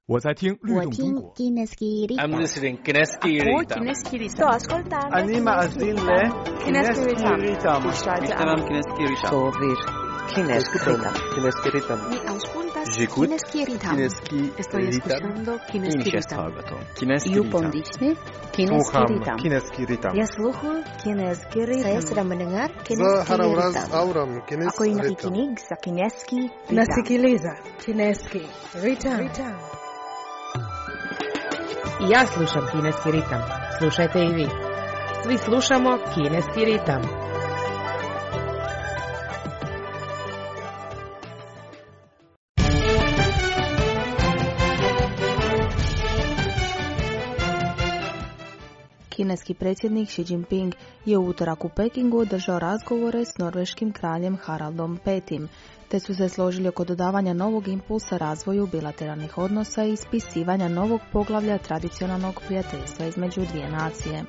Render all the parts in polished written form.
我在听律动中国。 I'm listening Kineski Ritam. Sto ascoltando. Anima Azile Kineski Ritam. Ishtamam Kineski Ritam. Sovir Kineski Ritam. Mi auscultas J'écoute Kineski Ritam. Kineski Estoy escuchando Kineski Ritam. Kineski You Ritam. pondisne Kineski Ritam. Kineski Ritam. Я слухаю Kineski Ritam. Saya sedang mendengar За Kineski Harawraz Ritam. Auram Ako Kineski yung Ritam. nakikinig sa Kineski Ritam. Nasikiliza Kineski Ritam. I ja slušam Kineski ritam. Slušajte i vi. Svi slušamo Kineski ritam. Kineski predsjednik Xi Jinping je u utorak u Pekingu održao razgovore s norveškim kraljem Haraldom V, te su se složili oko dodavanja novog impulsa razvoju bilateralnih odnosa i ispisivanja novog poglavlja tradicionalnog prijateljstva između dvije nacije.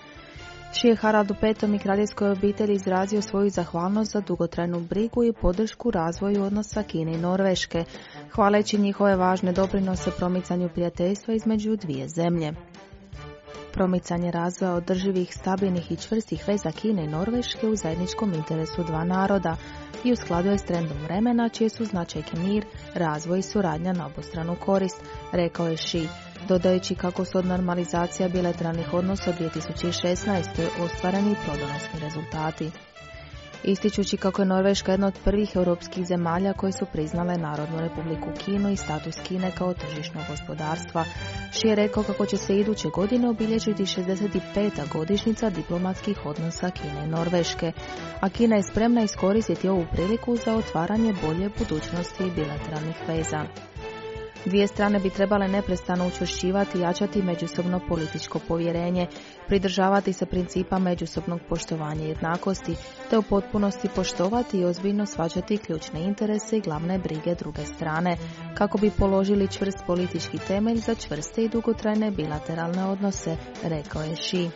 Xi je Haraldu V i kraljevskoj obitelji izrazio svoju zahvalnost za dugotrajnu brigu i podršku razvoju odnosa Kine i Norveške, hvaleći njihove važne doprinose promicanju prijateljstva između dvije zemlje. Promicanje razvoja održivih, stabilnih i čvrstih veza Kine i Norveške u zajedničkom interesu dva naroda i u skladu je s trendom vremena čije su značajke mir, razvoj i suradnja na obostranu korist, rekao je Xi, dodajući kako su od normalizacija bilateralnih odnosa od 2016. ostvareni plodonosni rezultati. Ističući kako je Norveška jedna od prvih europskih zemalja koje su priznale Narodnu republiku Kinu i status Kine kao tržišnog gospodarstva, Xi je rekao kako će se iduće godine obilježiti 65. godišnjica diplomatskih odnosa Kine i Norveške, a Kina je spremna iskoristiti ovu priliku za otvaranje bolje budućnosti bilateralnih veza. Dvije strane bi trebale neprestano učvršćivati i jačati međusobno političko povjerenje, pridržavati se principa međusobnog poštovanja i jednakosti, te u potpunosti poštovati i ozbiljno shvaćati ključne interese i glavne brige druge strane, kako bi položili čvrst politički temelj za čvrste i dugotrajne bilateralne odnose, rekao je Xi.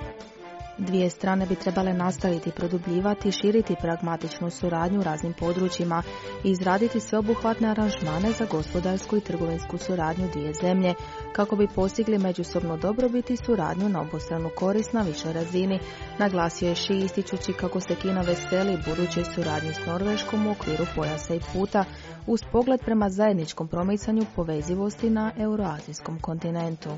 Dvije strane bi trebale nastaviti produbljivati i širiti pragmatičnu suradnju u raznim područjima i izraditi sveobuhvatne aranžmane za gospodarsku i trgovinsku suradnju dvije zemlje, kako bi postigli međusobnu dobrobit i suradnju na obostranu korist na višoj razini, naglasio je Xi ističući kako se Kina veseli budućoj suradnji s Norveškom u okviru pojasa i puta, uz pogled prema zajedničkom promicanju povezivosti na euroazijskom kontinentu.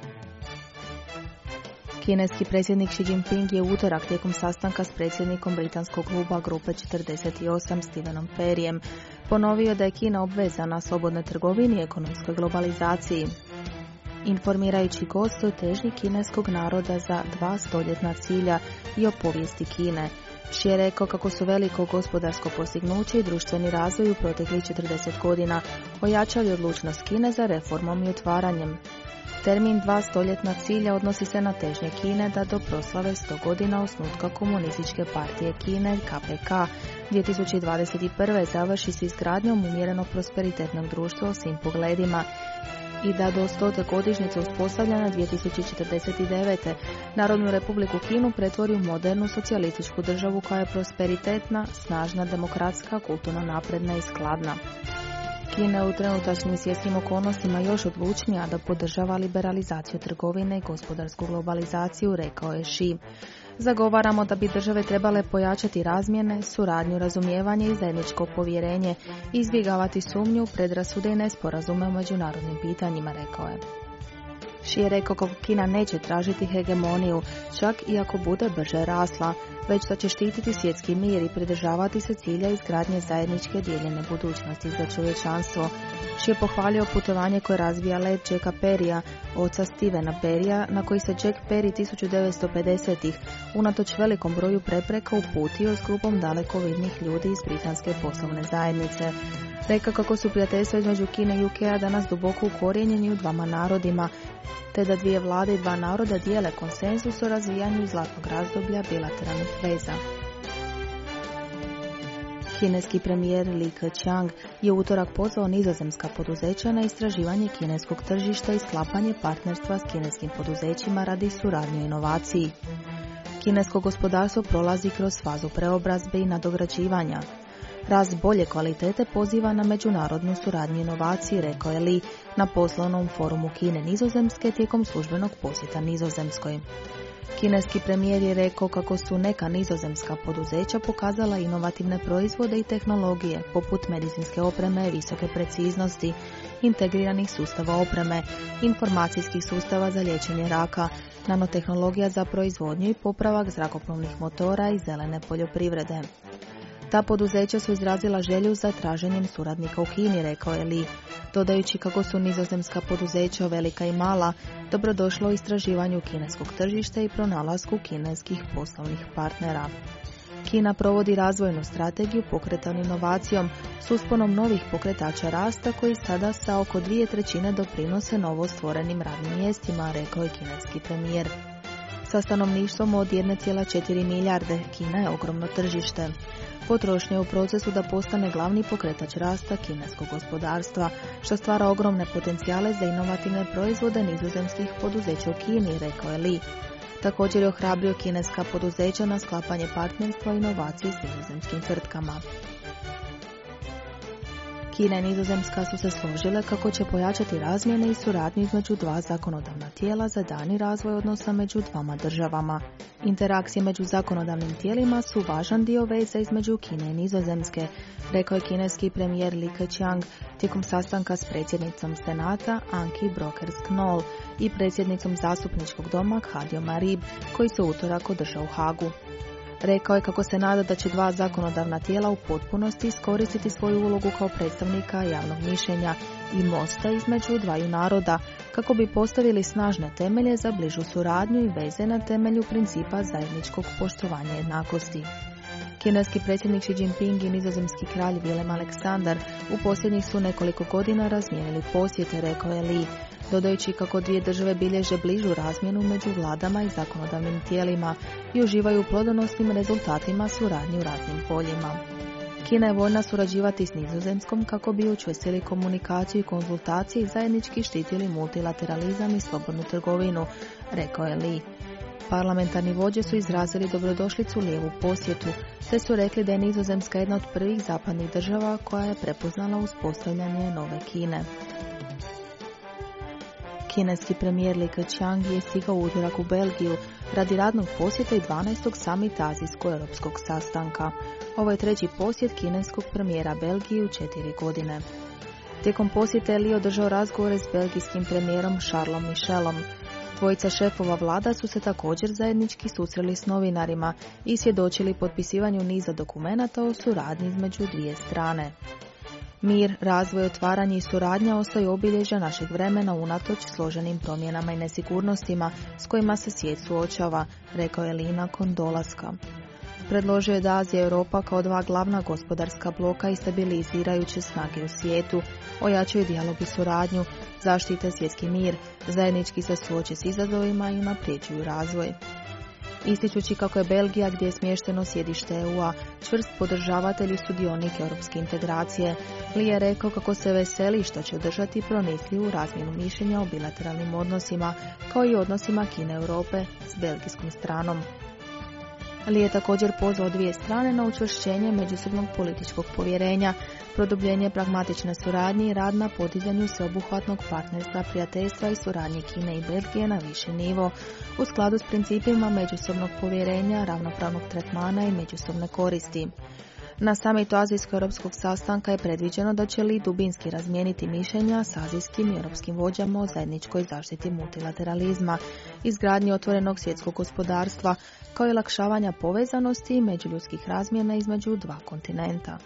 Kineski predsjednik Xi Jinping je u utorak tijekom sastanka s predsjednikom britanskog kluba Grupe 48 Stephenom Perryjem ponovio da je Kina obvezana slobodnoj trgovini i ekonomskoj globalizaciji, informirajući goste o težnji kineskog naroda za 2 stoljetna cilja i o povijesti Kine. Xi je rekao kako su veliko gospodarsko postignuće i društveni razvoj u proteklih 40 godina ojačali odlučnost Kine za reformom i otvaranjem. Termin 2 stoljetna cilja odnosi se na težnje Kine da do proslave 100 godina osnutka Komunističke partije Kine, KPK, 2021. završi s izgradnjom umjerenog prosperitetnog društva u svim pogledima i da do 100. godišnjice uspostavljena 2049. Narodnu republiku Kinu pretvori u modernu socijalističku državu koja je prosperitetna, snažna, demokratska, kulturno napredna i skladna. Kina je u trenutačnim svjetskim okolnostima još odlučnija da podržava liberalizaciju trgovine i gospodarsku globalizaciju, rekao je Xi. Zagovaramo da bi države trebale pojačati razmjene, suradnju, razumijevanje i zajedničko povjerenje, izbjegavati sumnju, predrasude i nesporazume u međunarodnim pitanjima, rekao je. Xi je rekao kako Kina neće tražiti hegemoniju, čak i ako bude brže rasla, već da će štititi svjetski mir i pridržavati se cilja izgradnje zajedničke dijeljene budućnosti za čovječanstvo. Xi je pohvalio putovanje koje razvija let Jacka Perryja, oca Stephena Perryja, na koji se Jack Perry 1950-ih unatoč velikom broju prepreka uputio s grupom dalekovidnih ljudi iz britanske poslovne zajednice. Rekao kako su prijateljstva između Kine i UK-a danas duboko ukorijenjeni u dvama narodima, te da dvije vlade i dva naroda dijele konsenzus o razvijanju zlatnog razdoblja bilateralnih veza. Kineski premijer Li Keqiang je u utorak pozvao nizozemska poduzeća na istraživanje kineskog tržišta i sklapanje partnerstva s kineskim poduzećima radi suradnje i inovaciji. Kinesko gospodarstvo prolazi kroz fazu preobrazbe i nadograđivanja. Rast bolje kvalitete poziva na međunarodnu suradnju i inovaciji, rekao je Li na poslovnom forumu Kine Nizozemske tijekom službenog posjeta Nizozemskoj. Kineski premijer je rekao kako su neka nizozemska poduzeća pokazala inovativne proizvode i tehnologije, poput medicinske opreme, visoke preciznosti, integriranih sustava opreme, informacijskih sustava za liječenje raka, nanotehnologija za proizvodnju i popravak zrakoplovnih motora i zelene poljoprivrede. Ta poduzeća su izrazila želju za traženjem suradnika u Kini, rekao je Li, dodajući kako su nizozemska poduzeća velika i mala dobrodošlo u istraživanju kineskog tržišta i pronalasku kineskih poslovnih partnera. Kina provodi razvojnu strategiju pokretanu inovacijom s usponom novih pokretača rasta koji sada sa oko 2/3 doprinose novo stvorenim radnim mjestima, rekao je kineski premijer. Sa stanovništvom od 1,4 milijarde Kina je ogromno tržište. Potrošnja je u procesu da postane glavni pokretač rasta kineskog gospodarstva, što stvara ogromne potencijale za inovativne proizvode nizozemskih poduzeća u Kini, rekao je Li. Također je ohrabrio kineska poduzeća na sklapanje partnerstva i inovacije s nizozemskim tvrtkama. Kina i Nizozemska su se složile kako će pojačati razmjene i suradnju između dva zakonodavna tijela za daljnji razvoj odnosa među dvama državama. Interakcije među zakonodavnim tijelima su važan dio veze između Kine i Nizozemske, rekao je kineski premijer Li Keqiang tijekom sastanka s predsjednicom Senata Anki Brokers-Knoll i predsjednicom zastupničkog doma Hadijom Arib, koji se u utorak održao u Hagu. Rekao je kako se nada da će dva zakonodavna tijela u potpunosti iskoristiti svoju ulogu kao predstavnika javnog mišljenja i mosta između dvaju naroda, kako bi postavili snažne temelje za bližu suradnju i veze na temelju principa zajedničkog poštovanja jednakosti. Kineski predsjednik Xi Jinping i nizozemski kralj Willem Aleksandar u posljednjih su nekoliko godina razmijenili posjete, rekao je Li, dodajući kako dvije države bilježe bližu razmjenu među vladama i zakonodavnim tijelima i uživaju u plodonosnim rezultatima suradnje u raznim poljima. Kina je voljna surađivati s Nizozemskom kako bi učvrstili komunikaciju i konzultacije i zajednički štitili multilateralizam i slobodnu trgovinu, rekao je Li. Parlamentarni vođe su izrazili dobrodošlicu Lijevu posjetu, te su rekli da je Nizozemska jedna od prvih zapadnih država koja je prepoznala uspostavljanje nove Kine. Kineski premijer Li Keqiang je stigao u utorak u Belgiju radi radnog posjeta i 12. samita azijsko-europskog sastanka. Ovo je treći posjet kineskog premijera Belgiji u 4 godine. Tijekom posjeta je Li održao razgovore s belgijskim premijerom Charlesom Michelom. Dvojica šefova vlada su se također zajednički susreli s novinarima i svjedočili potpisivanju niza dokumenata o suradnji između dvije strane. Mir, razvoj, otvaranje i suradnja ostaju obilježja našeg vremena unatoč složenim promjenama i nesigurnostima s kojima se svijet suočava, rekao je Li nakon dolaska. Predložio je da Azija i Europa kao dva glavna gospodarska bloka i stabilizirajuće snage u svijetu ojačaju dijalog i suradnju, zaštite svjetski mir, zajednički se suoče s izazovima i unapređuju razvoj. Ističući kako je Belgija, gdje je smješteno sjedište EU-a, čvrst podržavatelj i sudionik europske integracije, Li je rekao kako se veseli što će održati pronicljivu razmjenu mišljenja o bilateralnim odnosima, kao i odnosima Kine i Europe s belgijskom stranom. Li je također pozvao dvije strane na učvršćenje međusobnog političkog povjerenja, produbljenje pragmatične suradnje i rad na podizanju sveobuhvatnog partnerstva, prijateljstva i suradnje Kine i Belgije na viši nivo, u skladu s principima međusobnog povjerenja, ravnopravnog tretmana i međusobne koristi. Na samitu azijsko-europskog sastanka je predviđeno da će Li dubinski razmijeniti mišljenja s azijskim i europskim vođama o zajedničkoj zaštiti multilateralizma, izgradnji otvorenog svjetskog gospodarstva, kao i olakšavanja povezanosti i međuljudskih razmjena između dva kontinenta.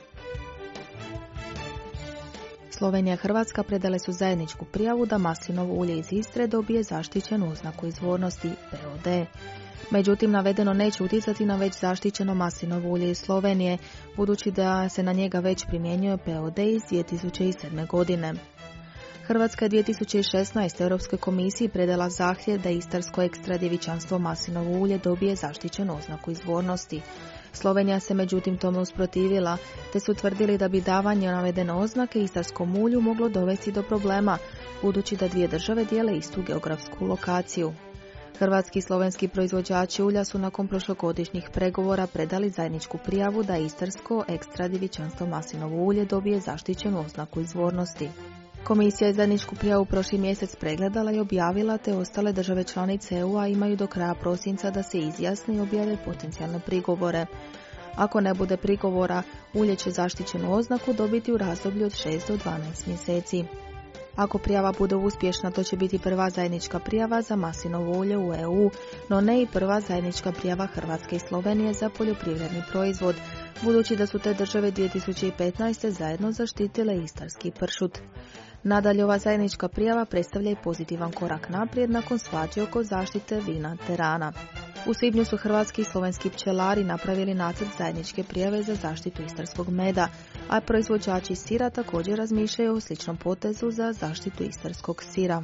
Slovenija i Hrvatska predale su zajedničku prijavu da maslinovo ulje iz Istre dobije zaštićenu oznaku izvornosti POD. Međutim, navedeno neće utjecati na već zaštićeno maslinovo ulje iz Slovenije, budući da se na njega već primjenjuje POD iz 2007. godine. Hrvatska je 2016. Europskoj komisiji predala zahtjev da istarsko ekstra djevičanstvo maslinovo ulje dobije zaštićenu oznaku izvornosti. Slovenija se međutim tome usprotivila, te su tvrdili da bi davanje navedene oznake istarskom ulju moglo dovesti do problema, budući da dvije države dijele istu geografsku lokaciju. Hrvatski i slovenski proizvođači ulja su nakon prošlogodišnjih pregovora predali zajedničku prijavu da istarsko ekstra djevičansko maslinovo ulje dobije zaštićenu oznaku izvornosti. Komisija je zajedničku prijavu prošli mjesec pregledala i objavila, te ostale države članice EU-a imaju do kraja prosinca da se izjasne i objave potencijalne prigovore. Ako ne bude prigovora, ulje će zaštićenu oznaku dobiti u razdoblju od 6 do 12 mjeseci. Ako prijava bude uspješna, to će biti prva zajednička prijava za maslinovo ulje u EU, no ne i prva zajednička prijava Hrvatske i Slovenije za poljoprivredni proizvod, budući da su te države 2015. zajedno zaštitile istarski pršut. Nadalje, ova zajednička prijava predstavlja i pozitivan korak naprijed nakon svađe oko zaštite vina terana. U svibnju su hrvatski i slovenski pčelari napravili nacrt zajedničke prijave za zaštitu istarskog meda, a proizvođači sira također razmišljaju o sličnom potezu za zaštitu istarskog sira.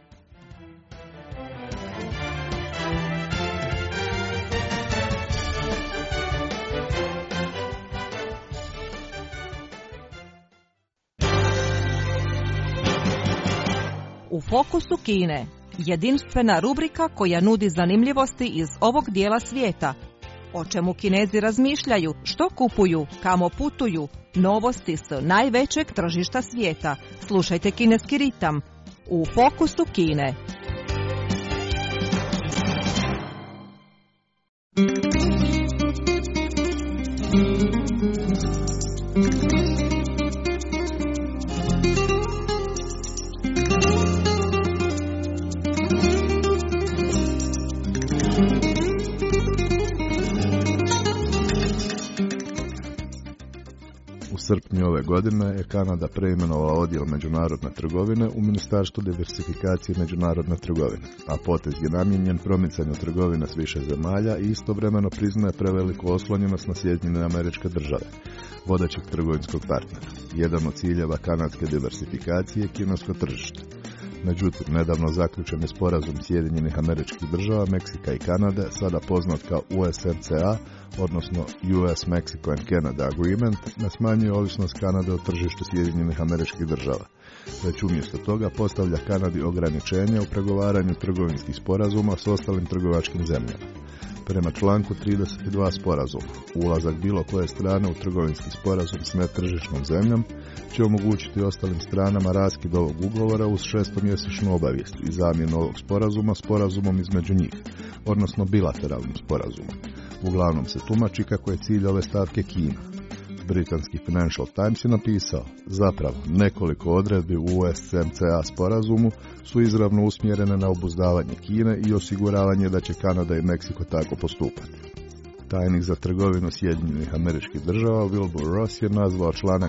U fokusu Kine, jedinstvena rubrika koja nudi zanimljivosti iz ovog dijela svijeta. O čemu Kinezi razmišljaju, što kupuju, kamo putuju, novosti s najvećeg tržišta svijeta. Slušajte Kineski ritam u fokusu Kine. U srpnju ove godine je Kanada preimenovala odjel međunarodne trgovine u Ministarstvo diversifikacije međunarodne trgovine, a potez je namijenjen promicanju trgovine s više zemalja i istovremeno priznaje preveliku oslonjenost na Sjedinjene Američke Države, vodećeg trgovinskog partnera. Jedan od ciljeva kanadske diversifikacije je kinesko tržište. Međutim, nedavno zaključen je sporazum Sjedinjenih Američkih Država, Meksika i Kanade, sada poznat kao USMCA, odnosno US Mexico and Canada Agreement, ne smanjuje ovisnost Kanade od tržištu Sjedinjenih Američkih Država, već umjesto toga postavlja Kanadi ograničenja u pregovaranju trgovinskih sporazuma s ostalim trgovačkim zemljama. Prema članku 32 sporazuma, ulazak bilo koje strane u trgovinski sporazum s netržišnom zemljom će omogućiti ostalim stranama raskid ovog ugovora uz 6-mjesečnu obavijest i zamjenu ovog sporazuma sporazumom između njih, odnosno bilateralnim sporazumom. Uglavnom se tumači kako je cilj ove stavke Kina. Britanski Financial Times je napisao, zapravo nekoliko odredbi u USMCA sporazumu su izravno usmjerene na obuzdavanje Kine i osiguravanje da će Kanada i Meksiko tako postupati. Tajnik za trgovinu Sjedinjenih Američkih Država Wilbur Ross je nazvao članak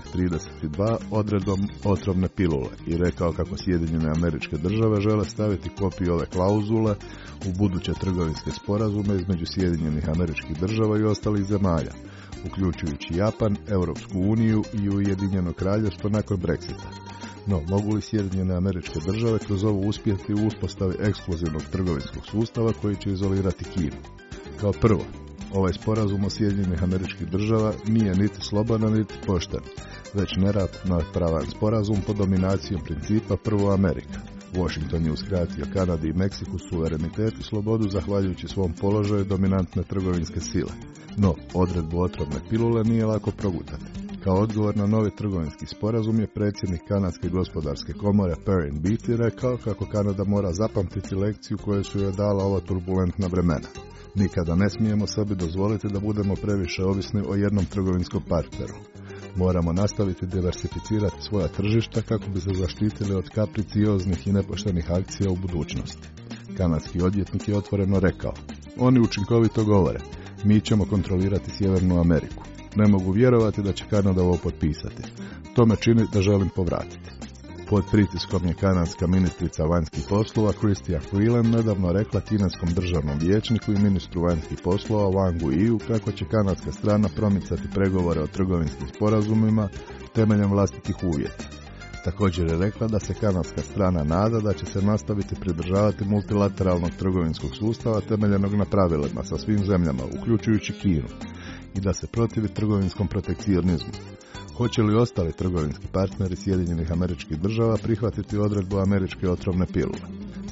32 odredbom otrovne pilule i rekao kako Sjedinjene Američke Države žele staviti kopiju ove klauzule u buduće trgovinske sporazume između Sjedinjenih Američkih Država i ostalih zemalja, uključujući Japan, Europsku uniju i Ujedinjeno Kraljevstvo nakon Brexita. No, mogu li Sjedinjene Američke Države kroz ovo uspjeti u uspostavi ekskluzivnog trgovinskog sustava koji će izolirati Kinu? Kao prvo, ovaj sporazum o Sjedinjenih Američkih Država nije niti slobodan niti pošten, već neravnopravan sporazum pod dominacijom principa prvo Amerika. Washington je uskratio Kanadi i Meksiku suverenitet i slobodu zahvaljujući svom položaju dominantne trgovinske sile. No, odredbu otrovne pilule nije lako progutati. Kao odgovor na novi trgovinski sporazum je predsjednik Kanadske gospodarske komore Perrin Beatty rekao kako Kanada mora zapamtiti lekciju koju su joj dala ova turbulentna vremena. Nikada ne smijemo sebi dozvoliti da budemo previše ovisni o jednom trgovinskom partneru. Moramo nastaviti diversificirati svoja tržišta kako bi se zaštitili od kapricioznih i nepoštenih akcija u budućnosti. Kanadski odvjetnik je otvoreno rekao, oni učinkovito govore, mi ćemo kontrolirati Sjevernu Ameriku. Ne mogu vjerovati da će Kanada ovo potpisati. To me čini da želim povratiti. Pod pritiskom je kanadska ministrica vanjskih poslova Chrystia Freeland nedavno rekla kineskom državnom vijećniku i ministru vanjskih poslova Wang Yi kako će kanadska strana promicati pregovore o trgovinskim sporazumima temeljem vlastitih uvjeta. Također je rekla da se kanadska strana nada da će se nastaviti pridržavati multilateralnog trgovinskog sustava temeljenog na pravilima sa svim zemljama, uključujući Kinu, i da se protivi trgovinskom protekcionizmu. Hoće li ostali trgovinski partneri Sjedinjenih Američkih Država prihvatiti odredbu američke otrovne pilule?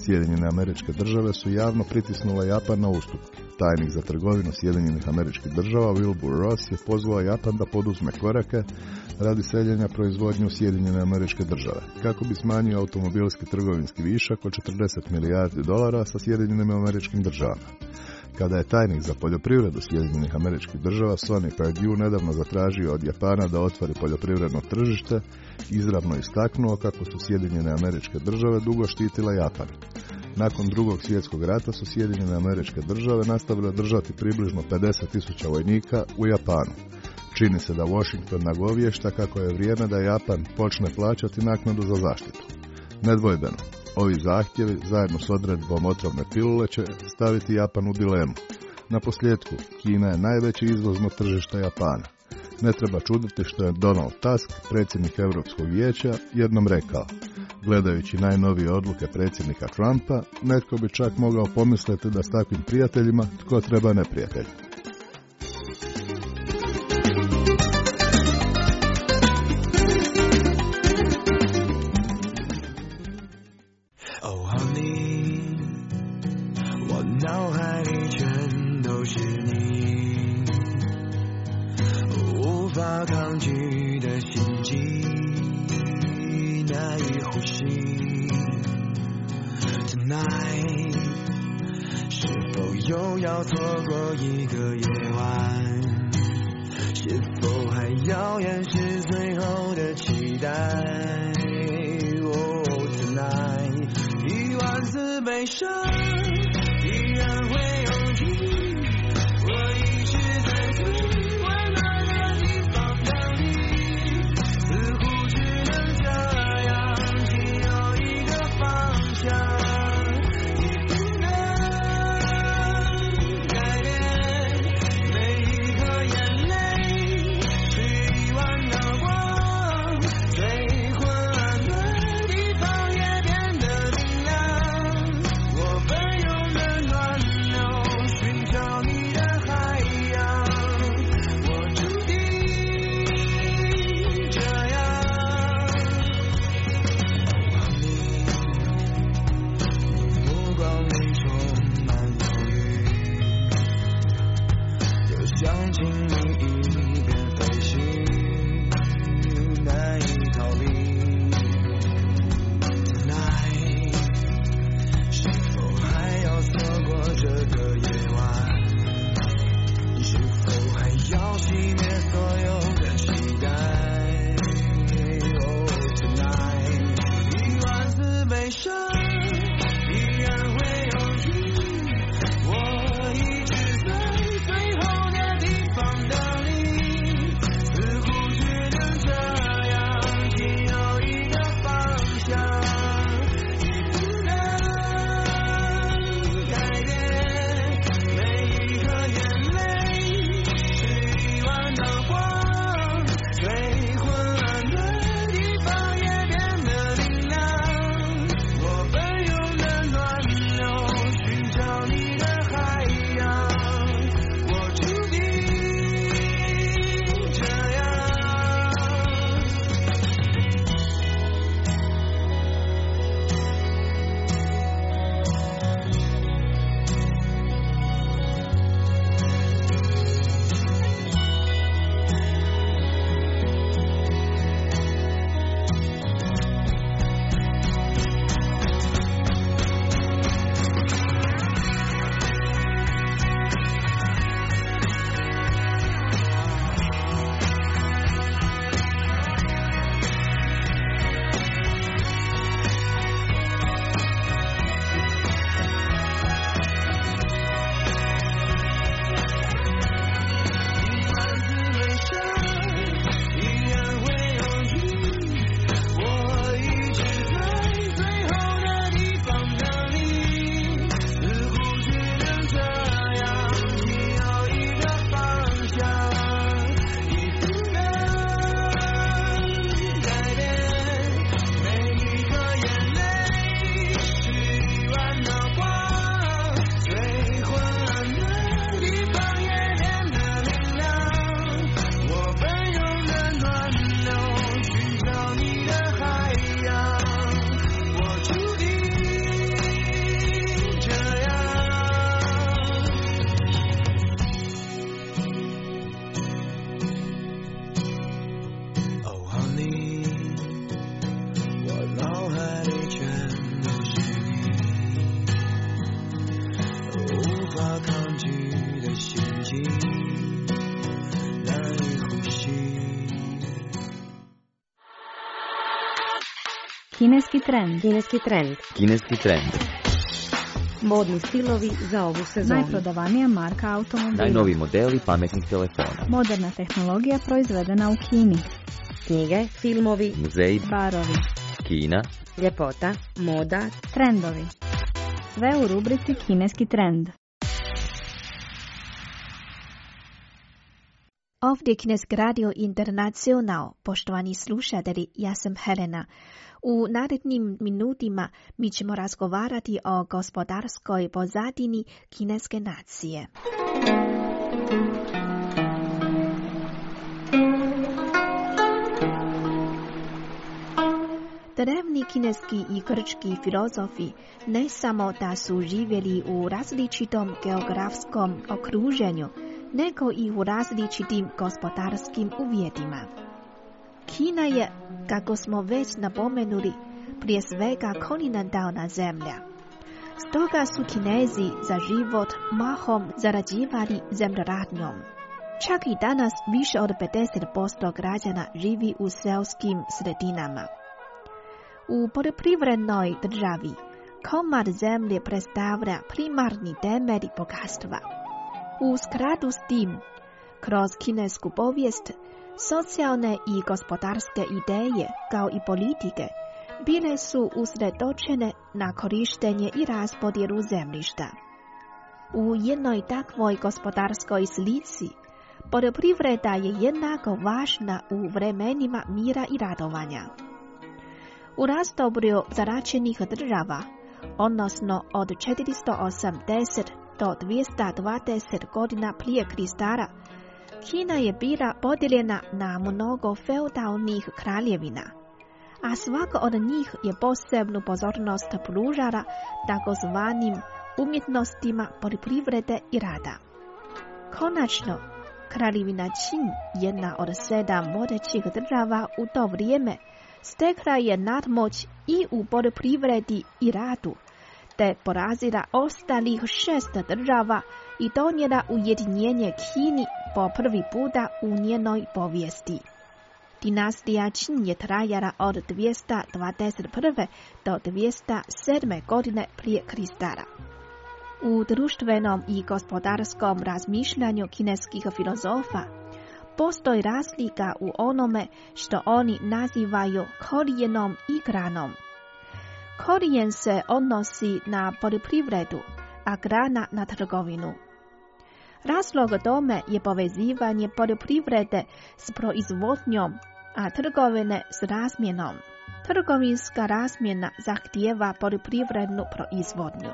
Sjedinjene Američke Države su javno pritisnule Japan na ustupke. Tajnik za trgovinu Sjedinjenih Američkih Država Wilbur Ross je pozvao Japan da poduzme korake radi seljenja proizvodnje u Sjedinjene Američke Države, kako bi smanjio automobilski trgovinski višak od $40 milijardi sa Sjedinjenim Američkim Državama. Kada je tajnik za poljoprivredu Sjedinjenih Američkih Država Sonny Perdue nedavno zatražio od Japana da otvori poljoprivredno tržište, izravno istaknuo kako su Sjedinjene Američke Države dugo štitile Japan. Nakon Drugog svjetskog rata su Sjedinjene Američke Države nastavile držati približno 50.000 vojnika u Japanu. Čini se da Washington nagovješta kako je vrijeme da Japan počne plaćati naknadu za zaštitu. Nedvojbeno, ovi zahtjevi, zajedno s odredbom otrovne pilule, će staviti Japan u dilemu. Na posljedku, Kina je najveće izvozno tržište Japana. Ne treba čuditi što je Donald Tusk, predsjednik Europskog vijeća, jednom rekao: gledajući najnovije odluke predsjednika Trumpa, netko bi čak mogao pomisliti da s takvim prijateljima tko treba neprijatelj. No Kineski trend. Kineski trend. Kineski trend. Modni stilovi za ovu sezonu. Najprodavanija marka automobila. Najnoviji modeli pametnih telefona. Moderna tehnologija proizvedena u Kini. Knjige, filmovi, Muzeji, Barovi. Kina, ljepota, moda, Trendovi. Sve u rubrici Kineski trend. Ovdje Kineski radio Internacional, poštovani slušatelji, ja sam Helena. U narednim minutima mi ćemo razgovarati o gospodarskoj pozadini kineske nacije. Drevni kineski i grčki filozofi ne samo da su živjeli u različitom geografskom okruženju, nego i u različitim gospodarskim uvjetima. Kina je, kako smo već napomenuli, prije svega kontinentalna zemlja. Stoga su Kinezi za život mahom zarađivali zemljoradnjom. Čak i danas više od 50% građana živi u selskim sredinama. U poljoprivrednoj državi komad zemlje predstavlja primarni temelj bogatstva. U skladu s tim, kroz kinesku povijest, socijalne i gospodarske ideje, kao i politike, bile su usredočene na korištenje i raspodjelu zemljišta. U jednoj takvoj gospodarskoj slici, poljoprivreda je jednako važna u vremenima mira i radovanja. U razdoblju zaračenih država, odnosno od 480 do 220 godina prije Kristara, Kina je bila podijeljena na mnogo feudalnih kraljevina, a svaka od njih je posebnu pozornost pružala takozvanim umjetnostima poljoprivrede i rada. Konačno, kraljevina Qin, jedna od 7 vodećih država u to vrijeme, stekla je nadmoć i u poljoprivredi i radu, te porazila ostalih 6 država i donijela ujedinjenje Kini po prvi puta u njenoj povijesti. Dinastija Qin je trajala od 221. do 207. godine prije Kristara. U društvenom i gospodarskom razmišljanju kineskih filozofa postoji razlika u onome što oni nazivaju korijenom i granom. Korijen se odnosi na poljoprivredu, a grana na trgovinu. Razlog tome je povezivanje poljoprivrede s proizvodnjom, a trgovine s razmjenom. Trgovinska razmjena zahtijeva poljoprivrednu proizvodnju.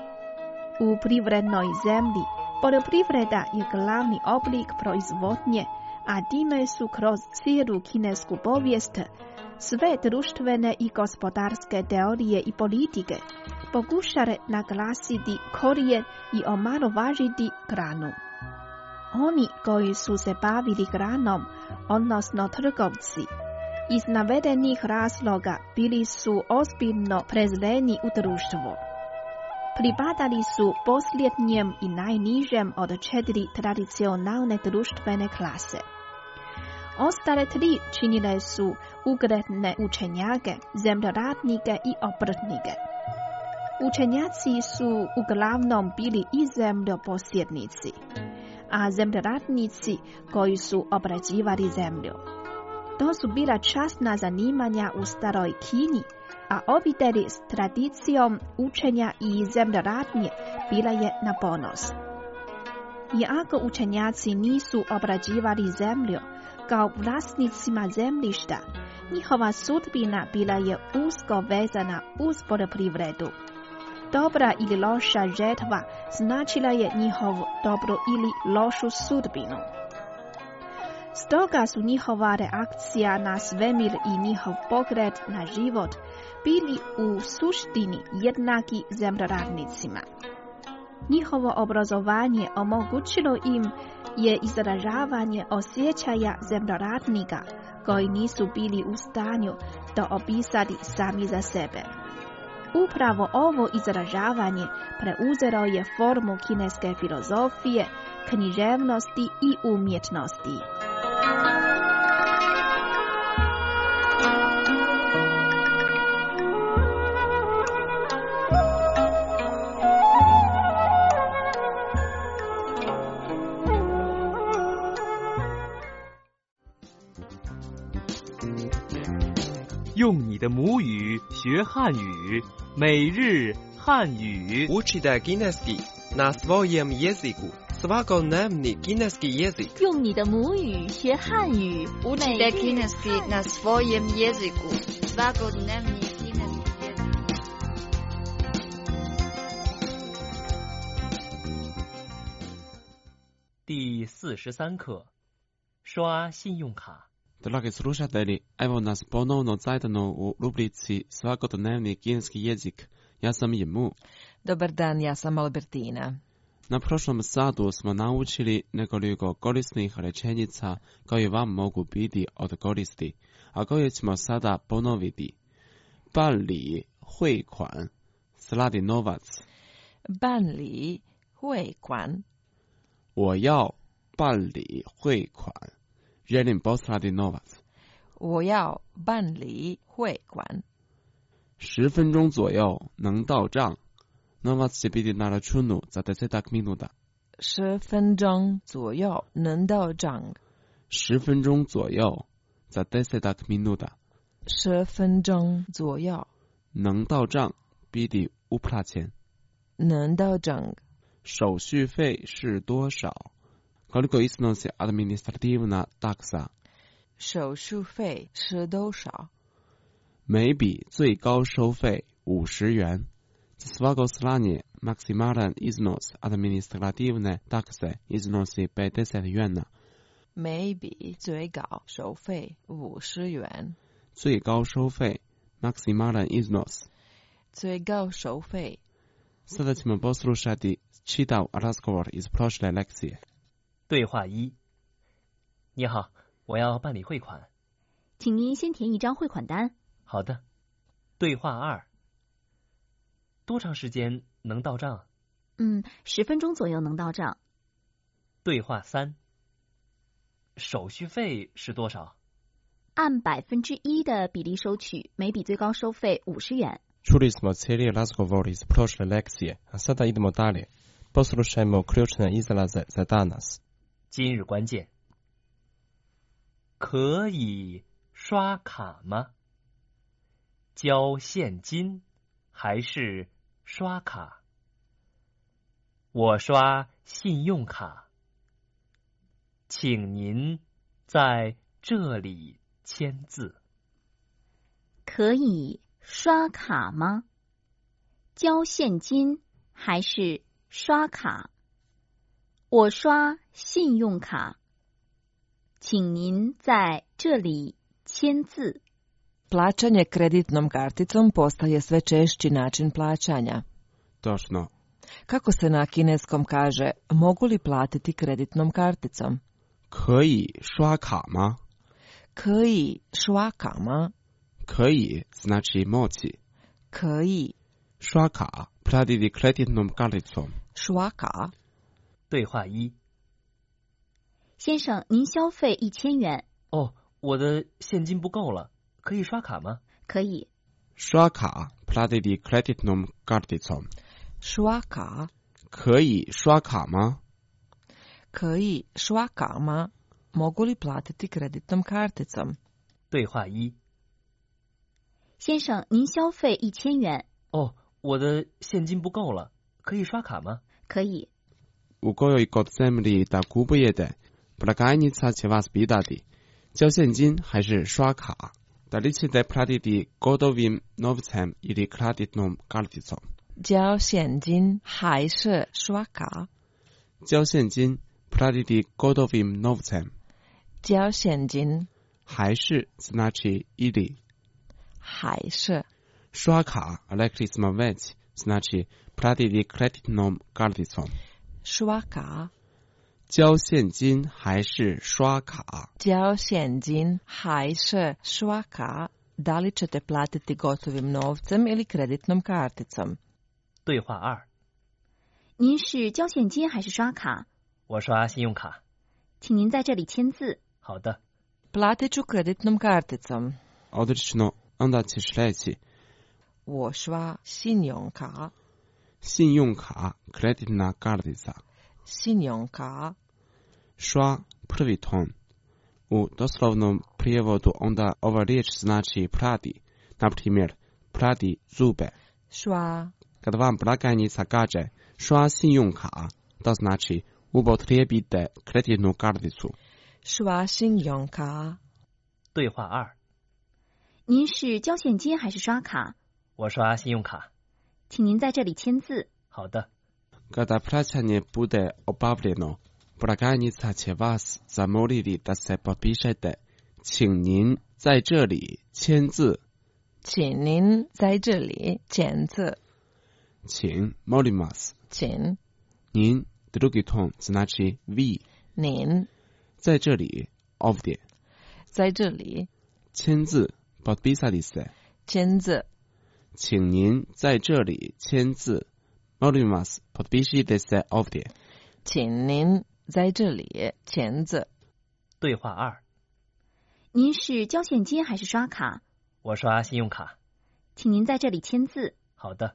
U privrednoj zemlji poljoprivreda je glavni oblik proizvodnje, a time su kroz cijelu kinesku povijest sve društvene i gospodarske teorije i politike pokušale naglasiti korijen i omalovažiti granu. Oni koji su se bavili granom, odnosno trgovci, iz navedenih razloga bili su ozbiljno prezreni u društvu. Pripadali su posljednjem i najnižem od 4 tradicionalne društvene klase. Ostale 3 činile su ugledne učenjake, zemljoradnike i obrtnike. Učenjaci su uglavnom bili i zemljoposjednici, a zemljoradnici koji su obrađivali zemlju. To su bila časna zanimanja u staroj Kini, a obitelji s tradicijom učenja i zemljoradnje bila je na ponos. Iako učenjaci nisu obrađivali zemlju, kao vlasnicima zemljišta, njihova sudbina bila je usko vezana uz poljoprivredu. Dobra ili loša žetva značila je njihovu dobru ili lošu sudbinu. Stoga su njihova reakcija na svemir i njihov pogled na život bili u suštini jednaki zemljoradnicima. Njihovo obrazovanje omogućilo im je izražavanje osjećaja zemljoradnika koji nisu bili u stanju da opisati sami za sebe. Upravo ovo izražavanje preuzelo je formu kineske filozofije, književnosti i umjetnosti. 用你的母语学汉语，每日汉语。 Učite kineski na svojem jeziku. Svakodnevni kineski jezik. 用你的母语学汉语。 Učite kineski na svojem jeziku. Svakodnevni kineski jezik. 第43课，刷信用卡。 Dragi slušatelji, evo nas ponovno zajedno u rubrici Svakodnevni kineski jezik. Ja sam Jimu. Dobar dan, ja sam Albertina. Na prošlom satu smo naučili nekoliko korisnih rečenica koje vam mogu biti od koristi, a koje ćemo sada ponoviti. 办理汇款 slati novac. 办理汇款。 我要办理汇款。Želim poslati novac. 我要办理汇款。 10分钟左右能到账。Novac će biti na računu za 10 minuta. 10分钟左右能到账。 10分钟左右za 10 minuta. 10分钟左右能到账 biti uplaćen. 能到账。 手续费是多少？Koliko iznosi administrativna taksa? 手续费是多少？ 每笔最高收费50元。Za svako slanje maksimalan iznos administrativne takse iznosi 50 yuana. 每笔最高收费50元。 最高收费 maksimalan iznos. 最高收费。 Sada ćemo poslušati čitav razgovor iz prošle lekcije. 对话1：你好，我要办理汇款， 请您先填一张汇款单。 好的。对话2：多长时间能到账 ？10分钟左右能到账。 对话3：手续费是多少？ 按1%的比例收取，每笔最高收费50元。 Čuli smo cijeli razgovor iz prošle lekcije, a sada idemo dalje. Poslušajmo ključne izraze za danas. 今日关键，可以刷卡吗？交现金还是刷卡？我刷信用卡，请您在这里签字。 可以刷卡吗？交现金还是刷卡？我刷信用卡，请您在这里签字。 Plaćanje kreditnom karticom postaje sve češći način plaćanja. Točno. Kako se na kineskom kaže, mogu li platiti kreditnom karticom? 可以刷卡吗？ 可以刷卡吗？ 可以 znači moći. 可以。 刷卡 platiti kreditnom karticom. 刷卡。 对话1： 先生，您消费1000元。 哦，我的现金不够了，可以刷卡吗？ 可以。 刷卡 platiti kreditnom karticom. 刷卡。 可以刷卡吗？ 可以刷卡吗？Mogu li platiti kreditnom karticom? 对话1： 先生，您消费1000元。 哦，我的现金不够了，可以刷卡吗？ 可以。 U kojoj god zemlji da kupujete, blagajnica će vas pitati, 交现金还是刷卡？ Da li ćete platiti gotovim novcem ili kreditnom karticom? 交现金还是刷卡？ 交现金 platiti gotovim novcem. 交现金还是 znači ili. 还是。 刷卡 rekli smo već, znači platiti kreditnom karticom. 刷卡。 交现金还是刷卡？ 交现金还是刷卡？ da li ćete platiti gotovim novcem ili kreditnom karticom. 对话2。 您是交现金还是刷卡？ 我刷信用卡。 请您在这里签字。 好的。 Platit ću kreditnom karticom. Odlično, onda ćeš reći 我刷信用卡。 信用卡 kreditna kartica. 信用卡。 Šva prvi ton. U doslovnom prijevodu onda ova riječ znači prati. Na primjer, prati zube. Šva. Kad vam blagajnica kaže šva sinjunka, to znači upotrijebite kreditnu karticu. Šva sinjunka. 对话2。 您是交现金还是刷卡？ 我刷信用卡。 请您在这里签字。 好的。 Kada plaćanje bude obavljeno, blagajnica će vas zamoliti da se potpišete. 请您在这里签字。 请您在这里签字。 请 molim vas. 请您 drugi ton znači vi. 您在这里 ovdje. 在这里签字 potpisali se. 签字。 请您在这里签字。molim vas, potpišite se ovdje. 请您在这里签字。 对话2。 您是交现金还是刷卡？ 我刷信用卡。 请您在这里签字。 好的。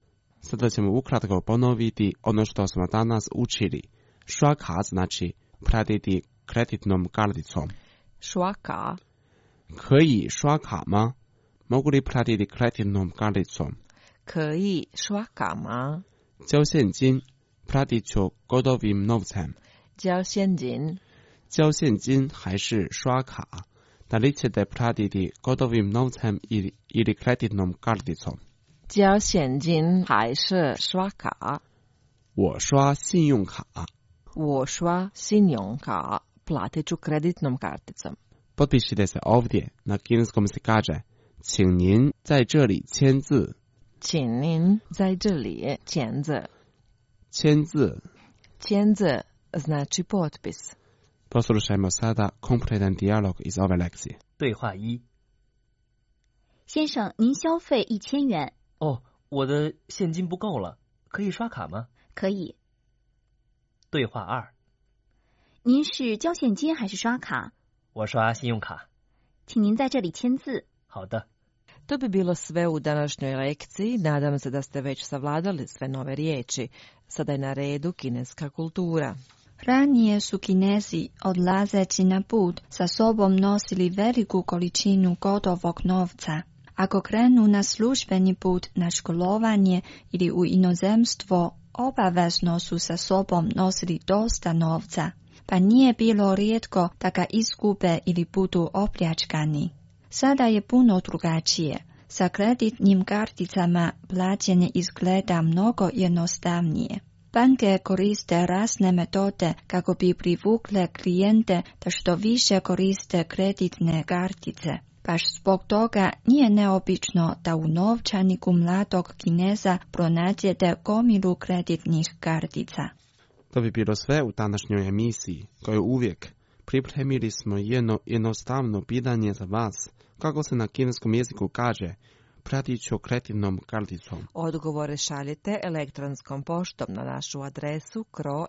Sada ćemo ukratko ponoviti ono što smo danas učili. Švaka znači platiti kreditnom karticom. Švaka. 可以刷卡吗? Mogu li platiti kreditnom karticom? 可以刷卡吗? 交现金 platit ću gotovim novcem. 交现金. 交现金还是刷卡? Da li ćete platiti gotovim novcem ili kreditnom karticom? 交现金还是刷卡？ 我刷信用卡。 我刷信用卡 platit ću kreditnom karticom. Potpišite se ovdje. Na kineskom se kaže 请您在这里签字。 请您在这里签字。 签字。 签字znači potpis. Poslušajmo sada kompletan dijalog iz ove lekcije. 对话1。 先生，您消费1000元。 哦，我的现金不够了，可以刷卡吗？ 可以。 对话2。 您是交现金还是刷卡？ 我刷信用卡。 请您在这里签字。 好的。 To bi bilo sve u današnjoj lekciji. Nadam se da ste već savladali sve nove riječi. Sada je na redu kineska kultura. Ranije su Kinezi odlazeći na put sa sobom nosili veliku količinu gotovog novca. Ako krenu na službeni put na školovanje ili u inozemstvo, obavezno su sa sobom nosili dosta novca, pa nije bilo rijetko da ga izgube ili budu opljačkani. Sada je puno drugačije. Sa kreditnim karticama plaćanje izgleda mnogo jednostavnije. Banke koriste razne metode kako bi privukle klijente da što više koriste kreditne kartice. Baš zbog toga nije neobično da u novčaniku mladog Kineza pronađete gomilu kreditnih kartica. To bi bilo sve u današnjoj emisiji, koju uvijek pripremili smo jedno jednostavno pitanje za vas. Kako se na kineskom jeziku kaže, platit ću kreditnom karticom. Odgovore šaljite elektronskom poštom na našu adresu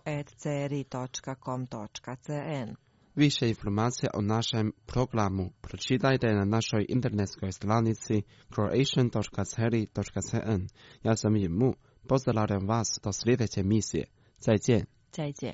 kro@cri.com.cn. Više informacija o našem programu pročitajte na našoj internetskoj stranici croatian.cri.cn. Ja sam Jimu, pozdravljam vas do sljedeće emisije. 再见。 再见。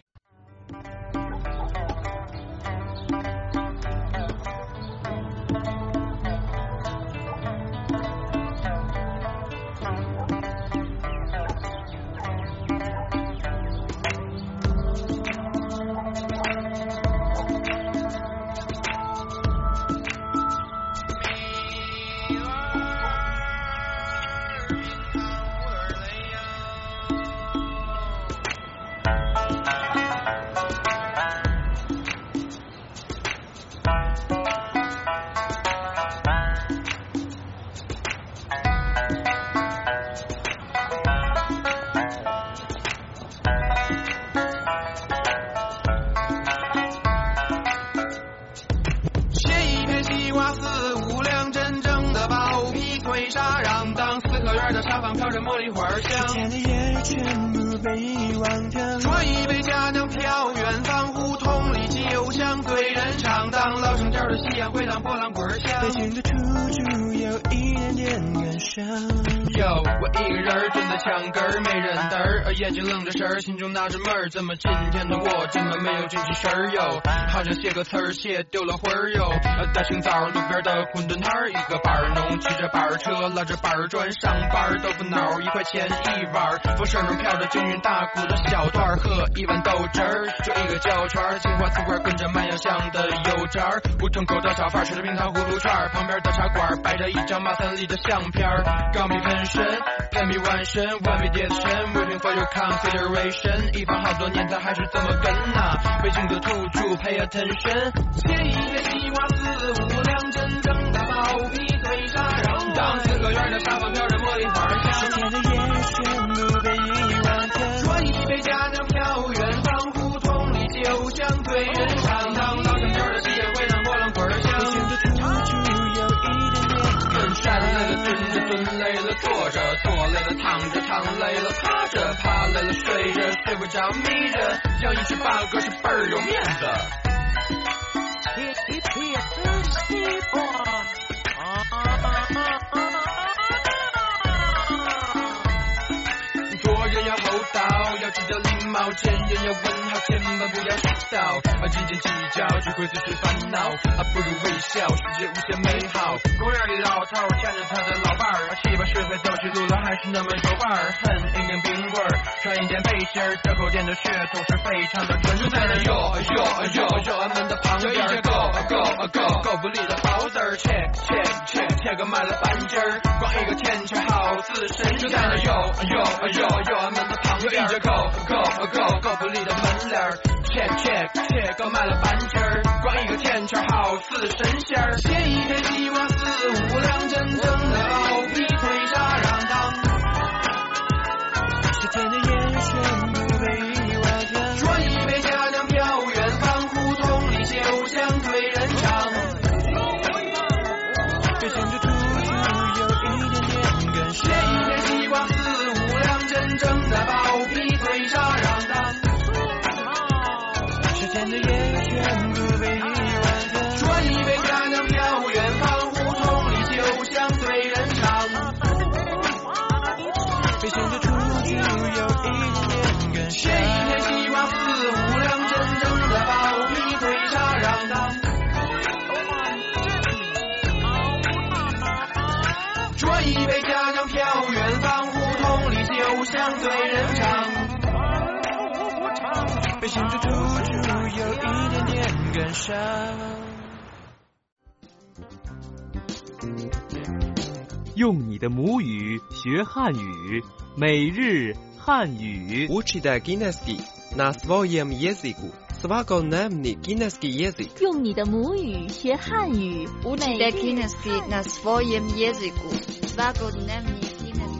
香。天的夜全部被遗忘掉。说一杯佳酿飘远方，胡同里酒香对人唱。当老城调的夕阳回荡波浪滚响。北京的土著有一点点感伤。我一个人蹲在墙根儿，没人等儿，眼睛愣着神儿，心中纳着闷儿，怎么今天的我这么没有精气神儿哟？好像写个词儿写丢了魂儿哟。大清早路边的馄饨摊儿，一个板儿农骑着板儿车，拉着板儿砖上班，豆腐脑1块钱一碗，风声中飘着京韵大鼓的小段儿，喝一碗豆汁儿，就一个胶圈儿，青花瓷罐跟着卖羊香的油渣儿，胡同口的小贩吃着冰糖葫芦串儿，旁边的茶馆摆着一张马三立的相片儿，钢笔喷身，pen笔弯身，完美叠身 ，waiting for your consideration， 一放好多年咱还是这么跟呐，北京的土著 pay attention， 切一个西瓜4、5两，真正的包皮对沙瓤，当四合院的沙发飘着茉莉花香，天的夜全部被遗忘掉，说一杯佳酿飘远方，胡同里酒香对人唱，当老城调的夕阳回荡波浪滚响，北京的土著有一点点更站累了蹲着，蹲累了坐着，坐累了躺着，躺累了趴着，趴累了睡着，睡不着眯着，要一曲八个歌是倍儿有面子。做人要厚道，要知道礼貌，见人要问好，千万不要迟到，斤斤计较只会自寻烦恼，不如微笑，世界无限美好。公园里老头牵着他的老伴儿，7、8、10岁走起路来还是那么有伴儿，恨一根冰棍儿，穿一件背心儿，这口店的血统是非常的纯正。在那yo俺们的旁边有一个狗不理的包子儿 check 个卖了半斤儿，光一个天桥好似神仙。在那yo俺们的旁边有一个狗不理的门脸儿 check 个卖了半斤儿，光一个天桥好似神仙儿。写一杯西瓜4、5两，真正的包皮腿沙瓤当，是天的夜全部被遗忘掉，说一杯佳酿飘远方，胡同里酒香对人唱，北京的土著有一点点感伤，写一杯西瓜4、5两，真正的包皮腿沙瓤当，是天的夜全部被遗忘掉，说一杯佳酿飘远方，胡同里酒香对人唱，北京的土著有一点点感伤，写一杯西瓜4、5两，真正的包皮腿沙瓤当，说一杯佳酿飘远方，胡同里酒香对人唱，北京的土著有一点点感伤。 用你的母语学汉语，每日汉语。 Учите кінеський на своєму язику. Свагонемний кінеський язик. 用你的母语学汉语， Учите кінеський на своєму язику. Свагонемний кінеський язик.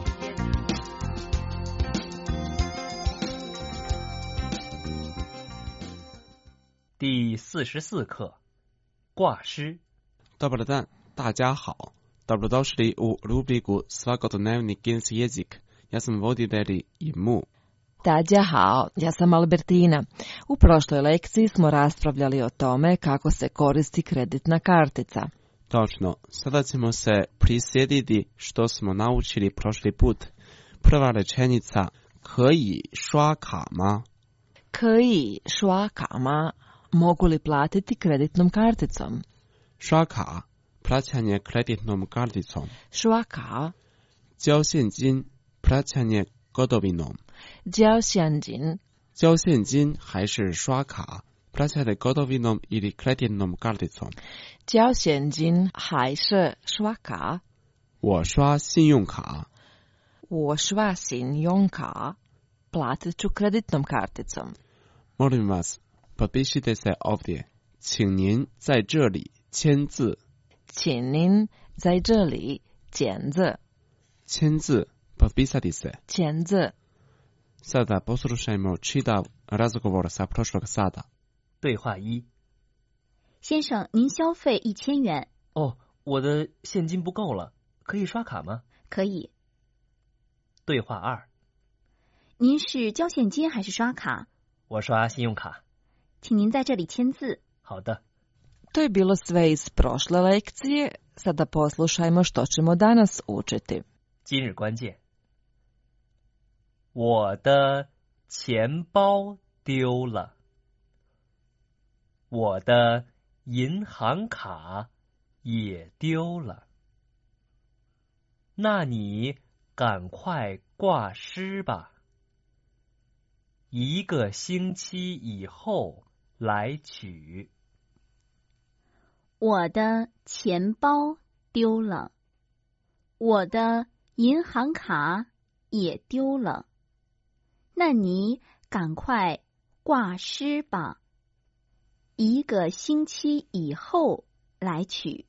第44课，挂诗。 Dobar dan，大家好。Dobrodošli u rubriku Svakodnevni kineski jezik. Ja sam voditelj Imu. 大家好, ja sam Albertina. U prošloj lekciji smo raspravljali o tome kako se koristi kreditna kartica. Točno, sada ćemo se prisjetiti što smo naučili prošli put. Prva rečenica, 可以刷卡吗? 可以刷卡吗? Mogu li platiti kreditnom karticom? 刷卡 plaćanje kreditnom karticom. 刷卡交现金 plaćanje gotovinom. 交现金交现金还是刷卡 plaćate gotovinom ili kreditnom karticom. 交现金还是刷卡? 我刷信用卡. 我刷信用卡 platit ću kreditnom karticom. Molim vas, potpišite se ovdje. 请您在这里签字。 请您在这里签字。 签字 potpisati se. 签字。 Sada poslušajmo čitav razgovor sa prošlog sata. 对话1。 先生，您消费1000元。 哦，我的现金不够了，可以刷卡吗？ 可以。 对话2。 您是交现金还是刷卡？ 我刷信用卡。 请您在这里签字。 好的。 To je bilo sve iz prošle lekcije. Sada poslušajmo što ćemo danas učiti. 今日关键。我的钱包丢了。我的银行卡也丢了。那你赶快挂失吧。1个星期以后来取。 我的钱包丢了。我的银行卡也丢了。那你赶快挂失吧。1个星期以后来取。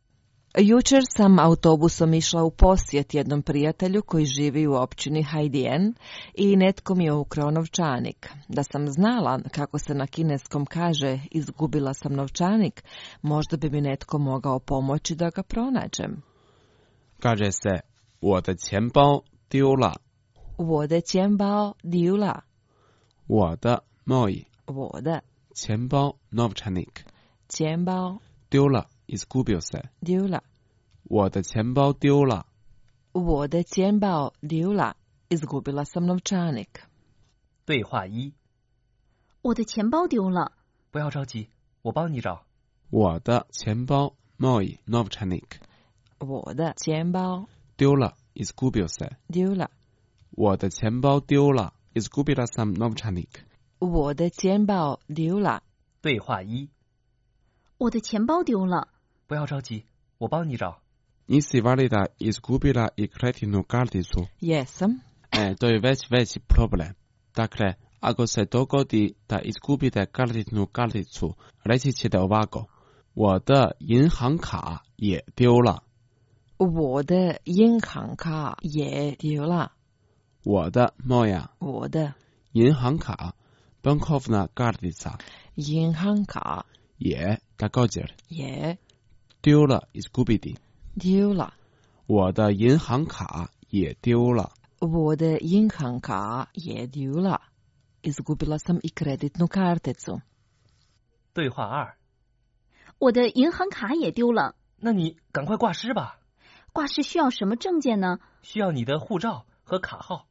Jučer sam autobusom išla u posjet jednom prijatelju koji živi u općini Haidian i netko mi je ukrao novčanik. Da sam znala kako se na kineskom kaže izgubila sam novčanik, možda bi mi netko mogao pomoći da ga pronađem. Kaže se 我的钱包丢了。 我的钱包丢了。 我的 moj。 我的。 钱包 novčanik。 钱包。 丢了 izgubio se。 丢了。 我的钱包丢了。 我的钱包丢了。Izgubila sam novčanik。 对话1。 我的钱包丢了。 不要着急，我帮你找。 我的钱包 moj novčanik。 我的钱包丢了 izgubio se。 丢了。 我的钱包丢了 izgubila sam novčanik。 我的钱包丢了。 对话1。 我的钱包丢了。 不要着急，我帮你找。 Nisi valida izgubila i kreditnu karticu? Jesam. To je veći problem. Dakle, ako se dogodi da izgubite kreditnu karticu, reći ćete ovako. 我的银行卡也丢了。 我的银行卡也丢了。 我的 moja。 我的银行卡 bankovna kartica。 银行卡也 također。 也丢了 izgubiti。 丢了。 我的银行卡也丢了。 我的银行卡也丢了。Izgubila sam i kreditnu karticu. 对话2。 我的银行卡也丢了。 那你赶快挂失吧。 挂失需要什么证件呢？ 需要你的护照和卡号。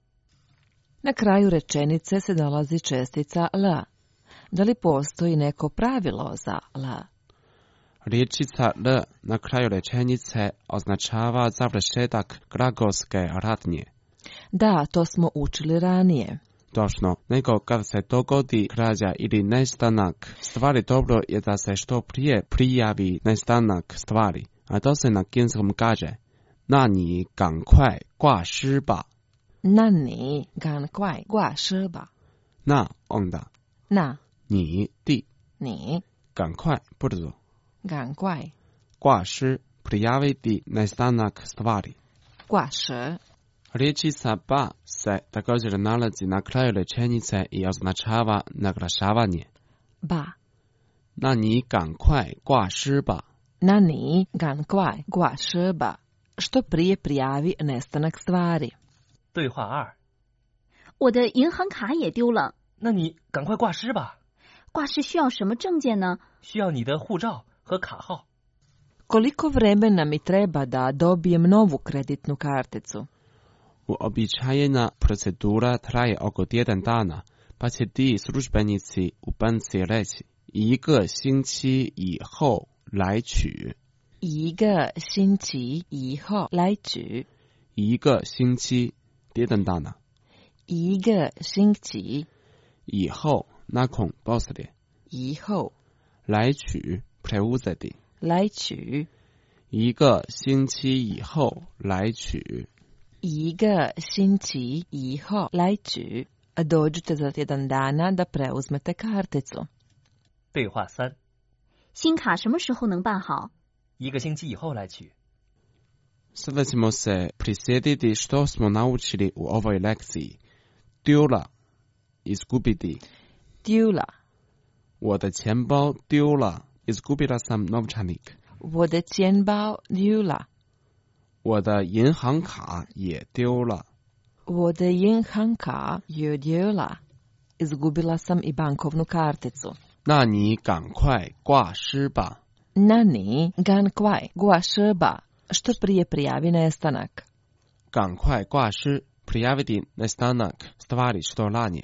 Na kraju rečenice se nalazi čestica L. Da li postoji neko pravilo za L? Riječica L na kraju rečenice označava završetak glagolske radnje. Da, to smo učili ranije. Točno, nego kad se dogodi krađa ili nestanak stvari, dobro je da se što prije prijavi nestanak stvari, a to se na kineskom kaže 那你赶快挂失吧。 那你赶快挂失吧。 那 onda。 那你 ti。 你赶快 brzo。 赶快挂失 prijaviti nestanak stvari。 挂失。 Riječica ba se također nalazi na kraju rečenice i označava naglašavanje. Ba. 那你赶快挂失吧。 那你赶快挂失吧。Što prije prijavi nestanak stvari. 对话2。 我的银行卡也丢了。 那你赶快挂失吧。 挂失需要什么证件呢？ 需要你的护照和卡号。 Koliko vremena mi treba da dobijem novu kreditnu karticu? Uobičajena procedura traje oko 1 dana, pa će ti službenici u banci reći 1个星期以后来取。 1个星期以后来取。 1个星期 1 dana。 1个星期以后 nakon poslije。 以后来取 preuzeti。 来取。 1个星期以后来取。 1个星期以后来取。Dođite za 1 dana da preuzmete karticu. 对话3。 新卡什么时候能办好 ？1个星期以后来取。 Sada ćemo se prisjetiti što smo naučili u ovoj lekciji. 丢了 izgubiti. 丢了。 我的钱包丢了 izgubila sam novčanik. 我的钱包丢了。 我的银行卡也丢了。 我的银行卡je odjela. Izgubila sam i bankovnu karticu. 那你赶快挂失吧。 Na ni gankvaj guašba. Što prije prijavi nestanak. 赶快挂失 prijaviti nestanak stvari što ranije.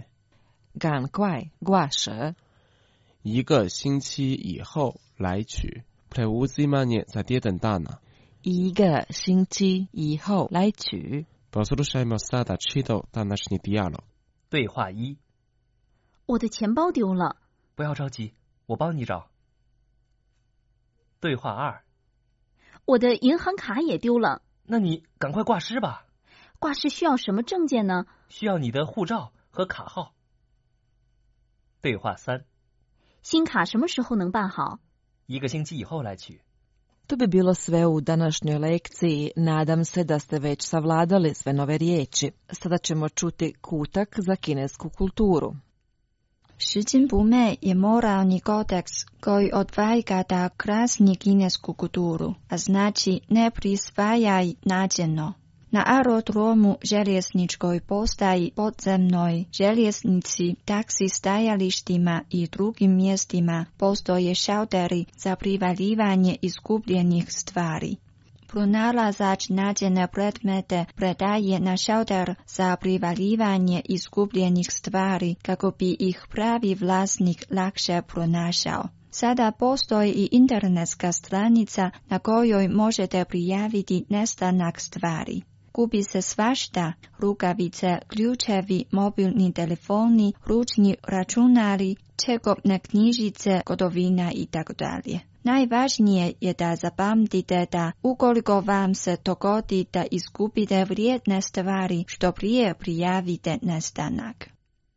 Gankvaj guaš. 一个星期以后来取 preuzimanje za tjedan dana. 一个星期以后来取。 Poslušajmo sada čitav današnji dijalog. 对话1： 我的钱包丢了。 不要着急，我帮你找。对话2： 我的银行卡也丢了。 那你赶快挂失吧。 挂失需要什么证件呢？ 需要你的护照和卡号。对话3： 新卡什么时候能办好 ？1个星期以后来取。 To bi bilo sve u današnjoj lekciji. Nadam se da ste već savladali sve nove riječi. Sada ćemo čuti kutak za kinesku kulturu. 拾金不昧je moralni kodeks koji odvaja krasni kinesku kulturu, a znači ne prisvajaj nađeno. Na aerodromu, željezničkoj postaji, podzemnoj željeznici, taksi stajalištima i drugim mjestima postoje šalteri za privaljivanje izgubljenih stvari. Pronalazač nađene predmete predaje na šalter za privaljivanje izgubljenih stvari kako bi ih pravi vlasnik lakše pronašao. Sada postoji i internetska stranica na kojoj možete prijaviti nestanak stvari. Gubi se svašta, rukavice, ključevi, mobilni telefoni, ručni računari, čekopne knjižice, gotovina itd. Najvažnije je da zapamtite da ukoliko vam se dogodi da izgubite vrijedne stvari, što prije prijavite nestanak.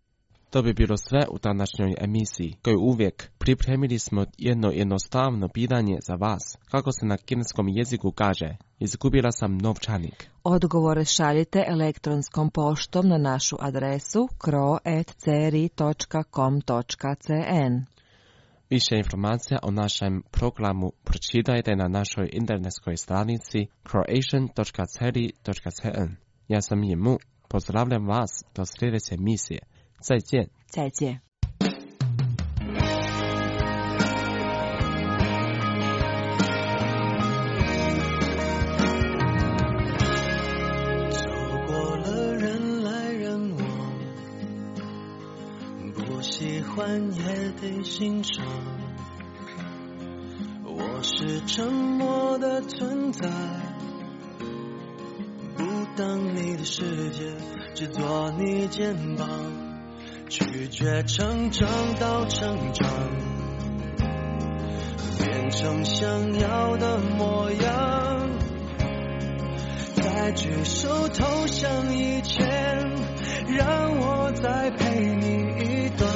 To bi bilo sve u današnjoj emisiji, koju uvijek pripremili smo jedno jednostavno pitanje za vas. Kako se na kineskom jeziku kaže, izgubila sam novčanik. Odgovore šaljite elektronskom poštom na našu adresu kro@cri.com.cn. Više informacija o našem programu pročitajte na našoj internetskoj stranici croatian.cri.cn. Ja sam Jimu, pozdravljam vas do sljedeće emisije. 再见。 再见。 走过了人来人往，不喜欢也得欣赏。我是沉默的存在，不当你的世界，只做你肩膀。拒绝成长到成长，变成想要的模样，在举手投降以前，让我再陪你一段，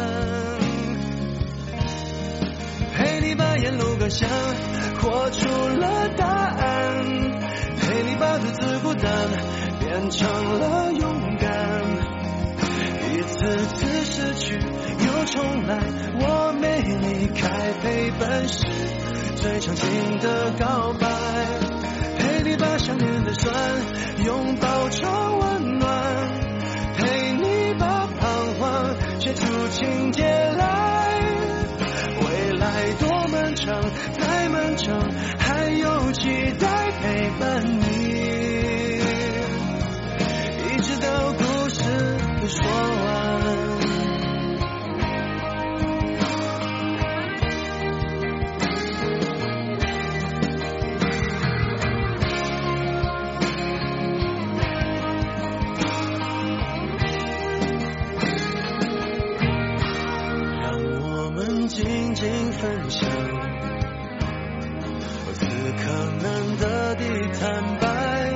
陪你把沿路感想活出了答案，陪你把独自孤单变成了勇敢。一次次失去又重来，我没离开，陪伴是最长情的告白，陪你把想念的酸拥抱成温暖，陪你把彷徨写出情节来，未来多漫长太漫长，还有期待陪伴你，一直到故事说完。让我们静静分享，此刻难得的坦白，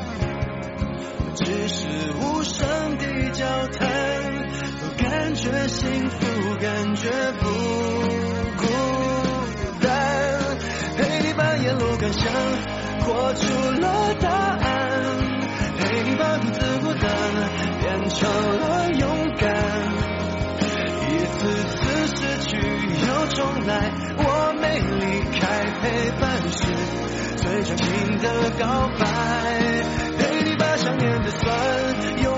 只是无声的交谈，感觉幸福，感觉不孤单，陪你把沿路感想活出了答案，陪你把独自孤单变成了勇敢，一次次失去又重来，我没离开，陪伴是最长情的告白，陪你把想念的酸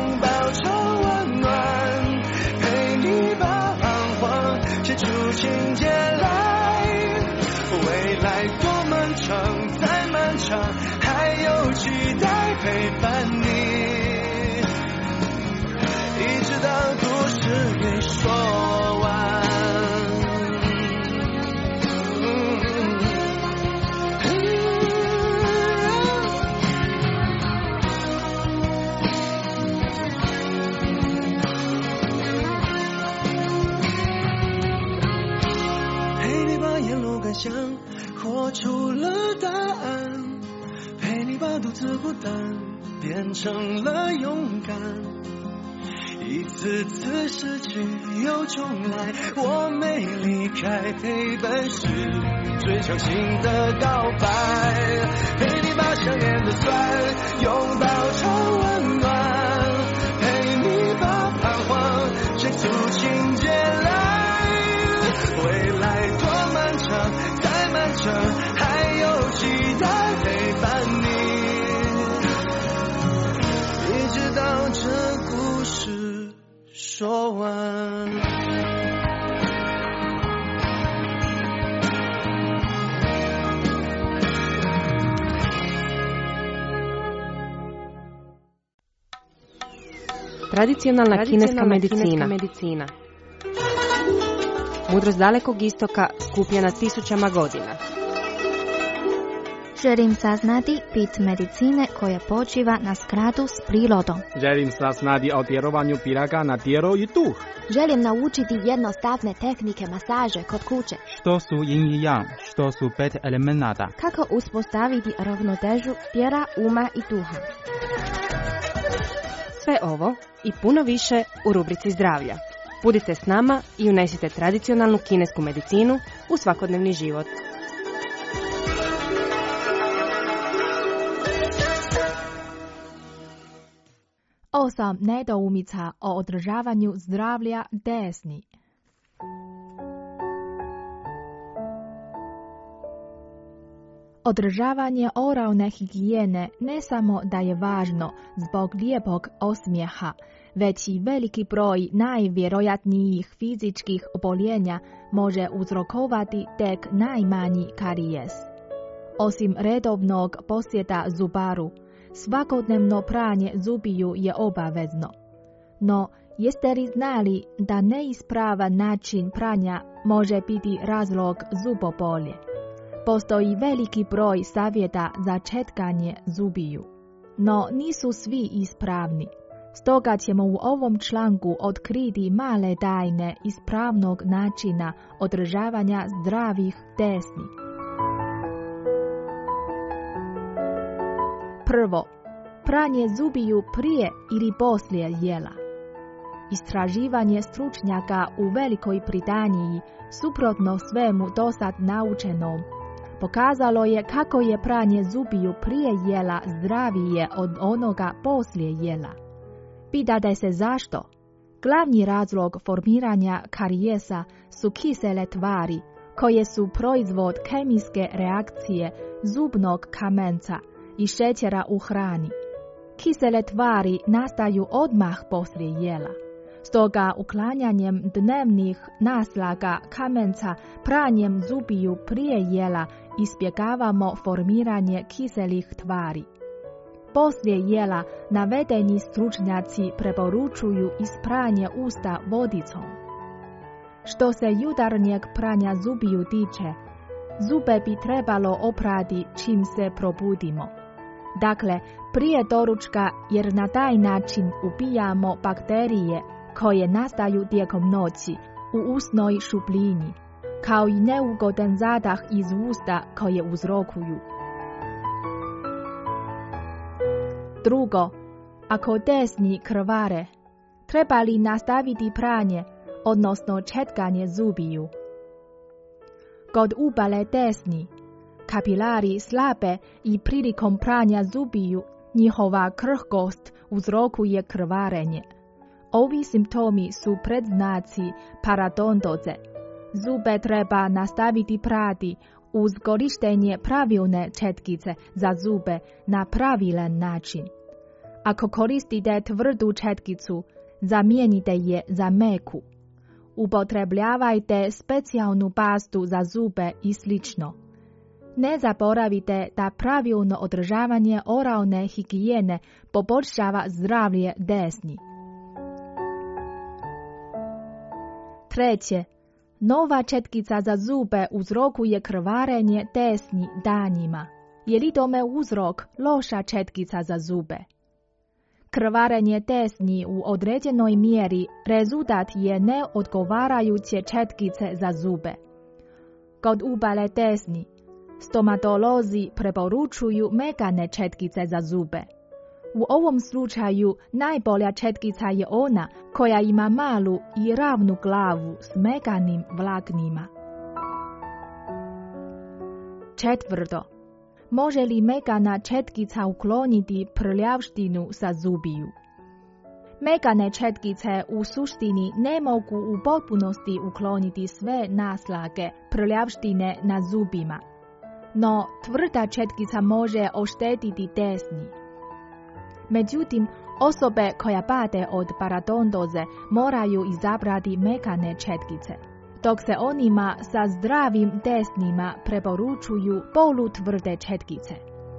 情节来，未来多漫长，再漫长，还有期待陪伴你，一直到故事给说完。想活出了答案，陪你把独自孤单变成了勇敢，一次次失去又重来，我没离开，陪伴是最长情的告白，陪你把想念的酸拥抱成温暖，陪你把彷徨写出情节来，未来多漫长，再漫长，还有期待陪伴你，一直到这故事说完。 Tradicionalna kineska medicina. Mudrost dalekog istoka skupljena tisućama godina. Želim saznati bit medicine koja počiva na skladu s prirodom. Želim saznati o djelovanju piraga na tijelo i duh. Želim naučiti jednostavne tehnike masaže kod kuće. Što su yin i yang, što su 5 elemenata. Kako uspostaviti ravnotežu tijela, uma i duha. Sve ovo i puno više u rubrici zdravlja. Budite s nama i unesite tradicionalnu kinesku medicinu u svakodnevni život. Osam nedoumica o održavanju zdravlja desni. Održavanje oralne higijene ne samo da je važno zbog lijepog osmijeha, već i veliki broj najvjerojatnijih fizičkih oboljenja može uzrokovati tek najmanji karijes. Osim redovnog posjeta zubaru, svakodnevno pranje zubiju je obavezno. No, jeste li znali da neispravan način pranja može biti razlog zubobolje? Postoji veliki broj savjeta za četkanje zubiju, no nisu svi ispravni. Stoga ćemo u ovom članku otkriti male tajne ispravnog načina održavanja zdravih desni. Prvo, pranje zubiju prije ili poslije jela. Istraživanje stručnjaka u Velikoj Britaniji, suprotno svemu dosad naučenom, pokazalo je kako je pranje zubiju prije jela zdravije od onoga poslije jela. Pitate se zašto? Glavni razlog formiranja karijesa su kisele tvari, koje su proizvod kemijske reakcije zubnog kamenca i šećera u hrani. Kisele tvari nastaju odmah poslije jela. Stoga uklanjanjem dnevnih naslaga kamenca pranjem zubiju prije jela izbjegavamo formiranje kiselih tvari. Poslije jela navedeni stručnjaci preporučuju ispranje usta vodicom. Što se jutarnjeg pranja zubiju tiče, zube bi trebalo oprati čim se probudimo. Dakle, prije doručka, jer na taj način ubijamo bakterije koje nastaju tijekom noći u usnoj šupljini, kao i neugodan zadah iz usta koje uzrokuju. Drugo, ako desni krvare, treba li nastaviti pranje, odnosno četkanje zubiju? Kod upale desni, kapilari slabe i prilikom pranja zubiju njihova krhkost uzrokuje krvarenje. Ovi simptomi su predznaci parodontoze. Zube treba nastaviti prati uz korištenje pravilne četkice za zube na pravilan način. Ako koristite tvrdu četkicu, zamijenite je za meku. upotrebljavajte specijalnu pastu za zube i slično. Ne zaboravite da pravilno održavanje oralne higijene poboljšava zdravlje desni. Treće, nova četkica za zube uzrokuje krvarenje desni danjima. Je li tome uzrok loša četkica za zube? Krvarenje desni u određenoj mjeri rezultat je neodgovarajuće četkice za zube. Kod upale desni, stomatolozi preporučuju mekane četkice za zube. U ovom slučaju najbolja četkica je ona koja ima malu i ravnu glavu s mekanim vlaknima. Četvrto, može li mekana četkica ukloniti prljavštinu sa zubiju? Mekane četkice u suštini ne mogu u potpunosti ukloniti sve naslage prljavštine na zubima, no tvrda četkica može oštetiti desni. Međutim, osobe koja pate od parodontoze moraju izabrati mekane četkice, dok se onima sa zdravim desnima preporučuju polutvrde četkice.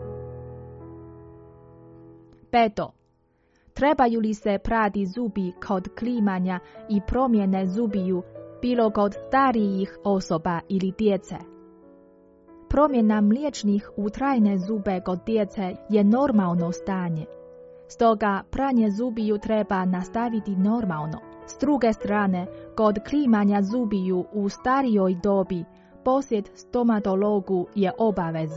Peto, trebaju li se prati zubi kod klimanja i promjene zubiju bilo kod starijih osoba ili djece? Promjena mliječnih u trajne zube kod djece je normalno stanje. Stoga pranje zubiju treba nastaviti normalno. S druge strane, kod klimanja zubiju u starijoj dobi, posjet stomatologu je obaveza.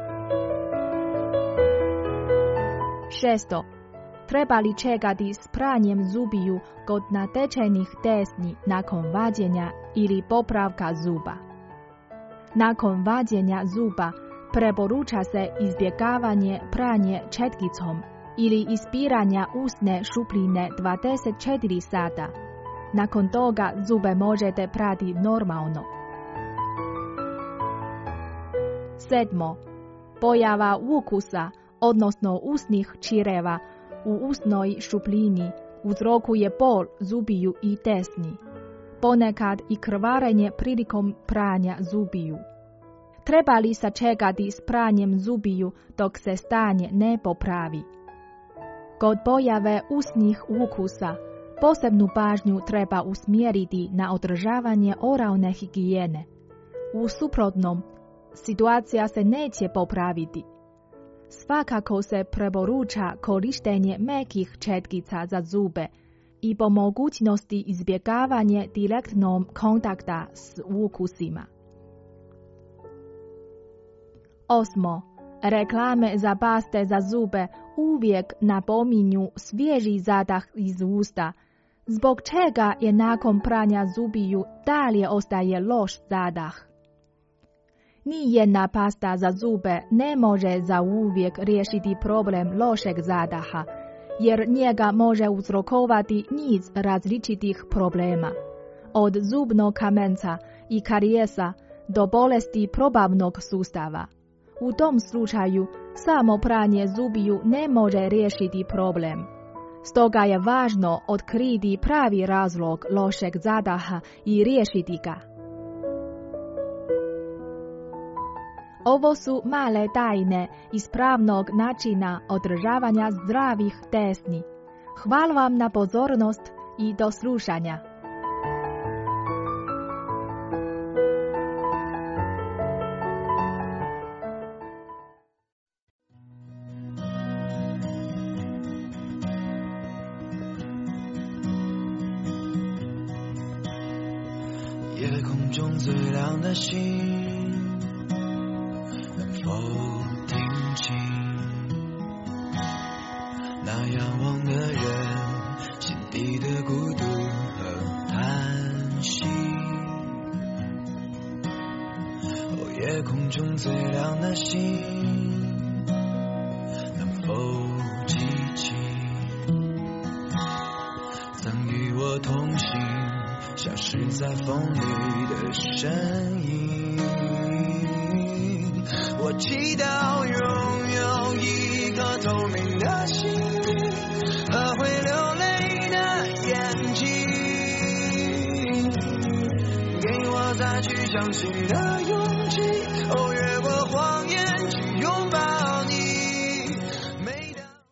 Šesto, treba li čekati s pranjem zubiju kod natečenih desni nakon vađenja ili popravka zuba? Nakon vađenja zuba preporuča se izbjegavanje pranje četkicom ili ispiranja usne šupljine 24 sata. Nakon toga zube možete prati normalno. Sedmo, pojava ukusa, odnosno usnih čireva u usnoj šupljini uzrokuje bol zubiju i desni. Ponekad i krvarenje prilikom pranja zubiju. Treba li sačekati s pranjem zubiju dok se stanje ne popravi? Kod pojave usnih ukusa, posebnu pažnju treba usmjeriti na održavanje oralne higijene. U suprotnom, situacija se neće popraviti. Svakako se preporuča korištenje mekih četkica za zube i po mogućnosti izbjegavanje direktnog kontakta s ukusima. Osmo, reklame za paste za zube uvijek napominju svježi zadah iz usta, zbog čega je nakon pranja zubiju dalje ostaje loš zadah. Nijedna pasta za zube ne može zauvijek riješiti problem lošeg zadaha, jer njega može uzrokovati niz različitih problema, od zubnog kamenca i karijesa do bolesti probavnog sustava. U tom slučaju samo pranje zubiju ne može riješiti problem. Stoga je važno otkriti pravi razlog lošeg zadaha i riješiti ga. Ovo su male tajne ispravnog načina održavanja zdravih desni. Hvala vam na pozornost i do slušanja. 夜空中最亮的星，能否听清那仰望的人心底的孤独和叹息？哦，夜空中最亮的星，能否记起曾与我同行消失在风里的身影？我祈祷拥有一颗透明的心和会流泪的眼睛， 再去相信的勇气。